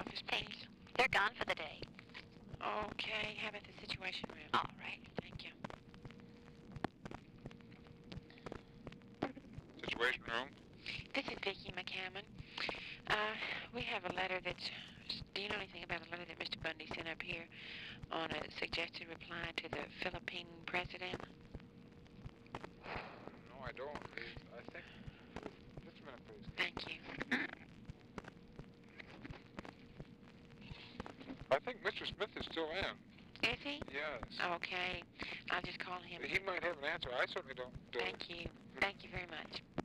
office, please? Thank you. They're gone for the day. Okay, how about the Situation Room? All right. Thank you. Situation Room? This is Vicki McCammon. We have a letter that's... Do you know anything about a letter that Mr. Bundy sent up here on a suggested reply to the Philippine president? No, I don't. I think... Just a minute, please. Thank you. I think Mr. Smith is still in. Is he? Yes. Okay. I'll just call him. He might have an answer. I certainly don't. Thank you. Thank you very much.